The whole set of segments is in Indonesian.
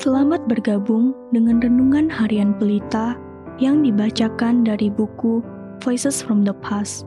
Selamat bergabung dengan Renungan Harian Pelita yang dibacakan dari buku Voices from the Past.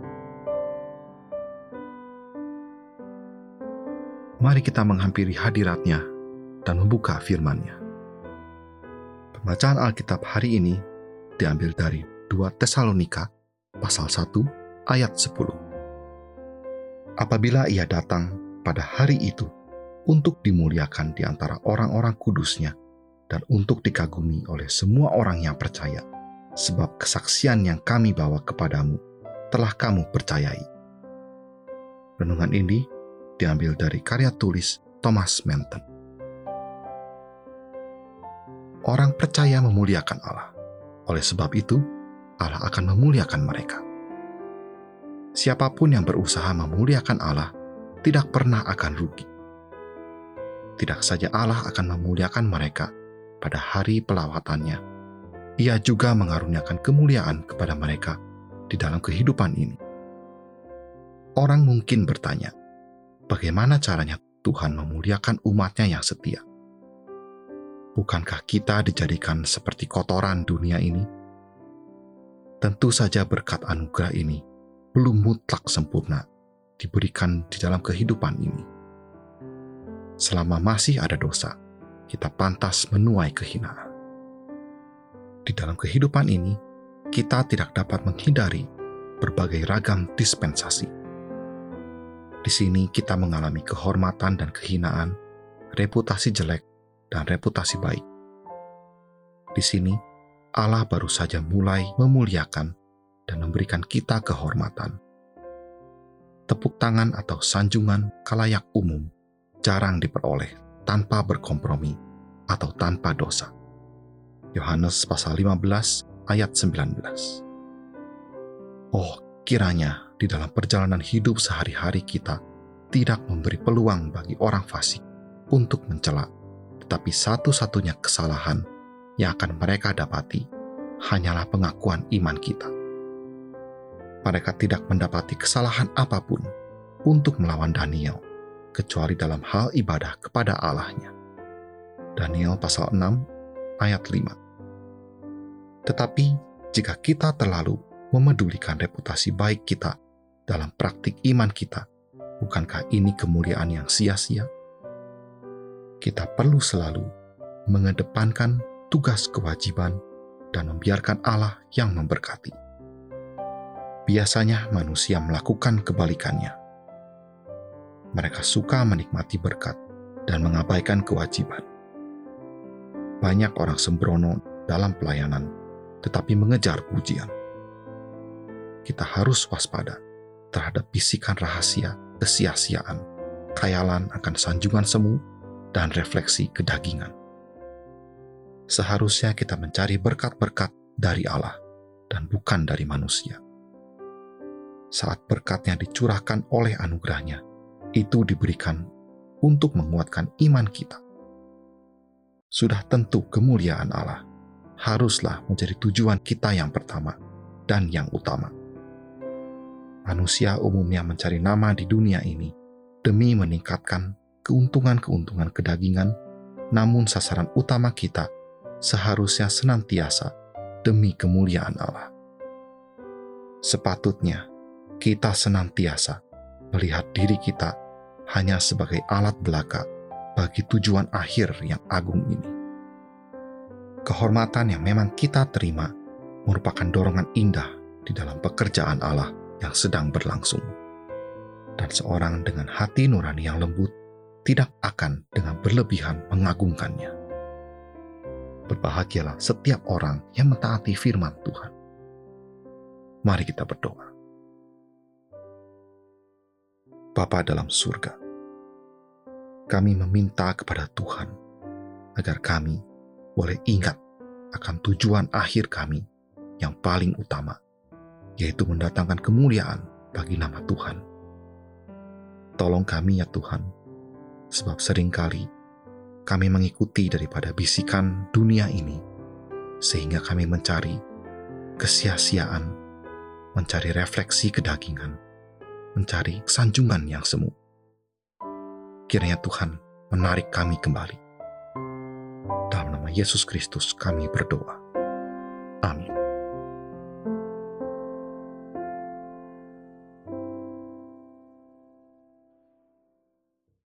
Mari kita menghampiri hadirat-Nya dan membuka firman-Nya. Pembacaan Alkitab hari ini diambil dari 2 Tesalonika pasal 1 ayat 10. Apabila Ia datang pada hari itu untuk dimuliakan di antara orang-orang kudus-Nya dan untuk dikagumi oleh semua orang yang percaya, sebab kesaksian yang kami bawa kepadamu telah kamu percayai. Renungan ini diambil dari karya tulis Thomas Manton. Orang percaya memuliakan Allah. Oleh sebab itu, Allah akan memuliakan mereka. Siapapun yang berusaha memuliakan Allah tidak pernah akan rugi. Tidak saja Allah akan memuliakan mereka pada hari pelawatannya, Ia juga mengaruniakan kemuliaan kepada mereka di dalam kehidupan ini. Orang mungkin bertanya, bagaimana caranya Tuhan memuliakan umat-Nya yang setia? Bukankah kita dijadikan seperti kotoran dunia ini? Tentu saja berkat anugerah ini belum mutlak sempurna diberikan di dalam kehidupan ini. Selama masih ada dosa, kita pantas menuai kehinaan. Di dalam kehidupan ini, kita tidak dapat menghindari berbagai ragam dispensasi. Di sini kita mengalami kehormatan dan kehinaan, reputasi jelek dan reputasi baik. Di sini, Allah baru saja mulai memuliakan dan memberikan kita kehormatan. Tepuk tangan atau sanjungan kalayak umum jarang diperoleh tanpa berkompromi atau tanpa dosa. Yohanes pasal 15 ayat 19. Oh, kiranya di dalam perjalanan hidup sehari-hari kita tidak memberi peluang bagi orang fasik untuk mencela, tetapi satu-satunya kesalahan yang akan mereka dapati hanyalah pengakuan iman kita. Mereka tidak mendapati kesalahan apapun untuk melawan Daniel, kecuali dalam hal ibadah kepada Allah-Nya. Daniel pasal 6 ayat 5. Tetapi jika kita terlalu memedulikan reputasi baik kita dalam praktik iman kita, bukankah ini kemuliaan yang sia-sia? Kita perlu selalu mengedepankan tugas kewajiban dan membiarkan Allah yang memberkati. Biasanya manusia melakukan kebalikannya. Mereka suka menikmati berkat dan mengabaikan kewajiban. Banyak orang sembrono dalam pelayanan, tetapi mengejar pujian. Kita harus waspada terhadap bisikan rahasia kesia-siaan, khayalan akan sanjungan semu, dan refleksi kedagingan. Seharusnya kita mencari berkat-berkat dari Allah dan bukan dari manusia. Saat berkat-Nya dicurahkan oleh anugerah-Nya, itu diberikan untuk menguatkan iman kita. Sudah tentu kemuliaan Allah haruslah menjadi tujuan kita yang pertama dan yang utama. Manusia umumnya mencari nama di dunia ini demi meningkatkan keuntungan-keuntungan kedagingan, namun sasaran utama kita seharusnya senantiasa demi kemuliaan Allah. Sepatutnya kita senantiasa melihat diri kita hanya sebagai alat belaka bagi tujuan akhir yang agung ini. Kehormatan yang memang kita terima merupakan dorongan indah di dalam pekerjaan Allah yang sedang berlangsung. Dan seorang dengan hati nurani yang lembut tidak akan dengan berlebihan mengagungkannya. Berbahagialah setiap orang yang mentaati firman Tuhan. Mari kita berdoa. Bapa dalam surga, kami meminta kepada Tuhan agar kami boleh ingat akan tujuan akhir kami yang paling utama, yaitu mendatangkan kemuliaan bagi nama Tuhan. Tolong kami ya Tuhan, sebab seringkali kami mengikuti daripada bisikan dunia ini, sehingga kami mencari kesia-siaan, mencari refleksi kedagingan, mencari sanjungan yang semu. Kiranya Tuhan menarik kami kembali. Dalam nama Yesus Kristus kami berdoa. Amin.